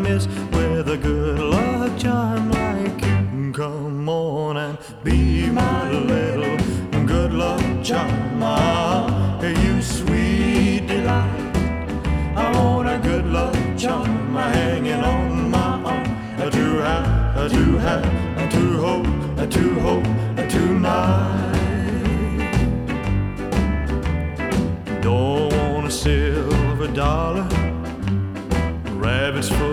miss with a good luck charm like you. Come on and be my little good luck charm. You sweet delight, I want a good luck charm hanging on my arm. To have, to hope tonight. Don't want a silver dollar, rabbits for